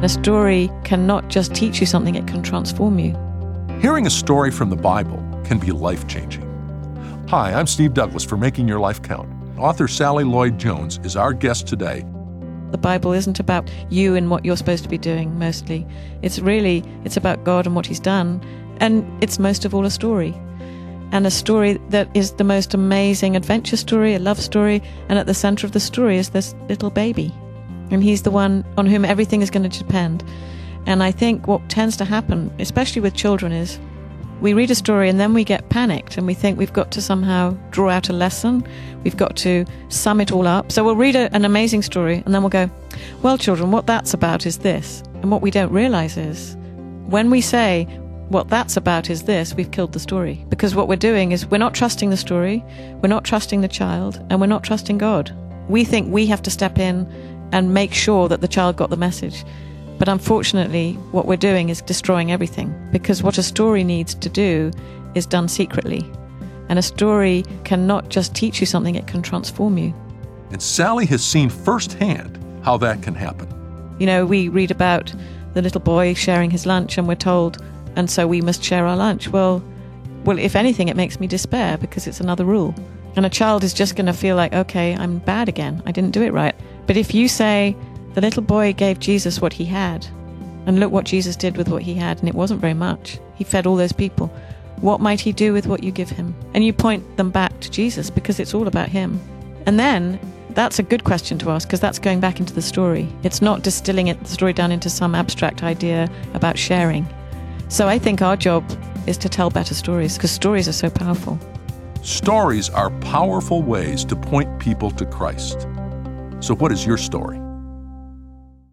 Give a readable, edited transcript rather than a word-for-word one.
A story cannot just teach you something, it can transform you. Hearing a story from the Bible can be life-changing. Hi, I'm Steve Douglas for Making Your Life Count. Author Sally Lloyd-Jones is our guest today. The Bible isn't about you and what you're supposed to be doing mostly. It's about God and what He's done. And it's most of all a story. And a story that is the most amazing adventure story, a love story, and at the center of the story is this little baby. And he's the one on whom everything is going to depend. And I think what tends to happen, especially with children, is we read a story and then we get panicked and we think we've got to somehow draw out a lesson. We've got to sum it all up. So we'll read an amazing story and then we'll go, well, children, what that's about is this. And what we don't realize is when we say, what that's about is this, we've killed the story. Because what we're doing is we're not trusting the story, we're not trusting the child, and we're not trusting God. We think we have to step in and make sure that the child got the message. But unfortunately, what we're doing is destroying everything. Because what a story needs to do is done secretly. And a story cannot just teach you something, it can transform you. And Sally has seen firsthand how that can happen. You know, we read about the little boy sharing his lunch and we're told, and so we must share our lunch. Well, if anything, it makes me despair because it's another rule. And a child is just going to feel like, okay, I'm bad again. I didn't do it right. But if you say, the little boy gave Jesus what he had, and look what Jesus did with what he had, and it wasn't very much. He fed all those people. What might he do with what you give him? And you point them back to Jesus because it's all about him. And then that's a good question to ask because that's going back into the story. It's not distilling the story down into some abstract idea about sharing. So I think our job is to tell better stories because stories are so powerful. Stories are powerful ways to point people to Christ. So what is your story?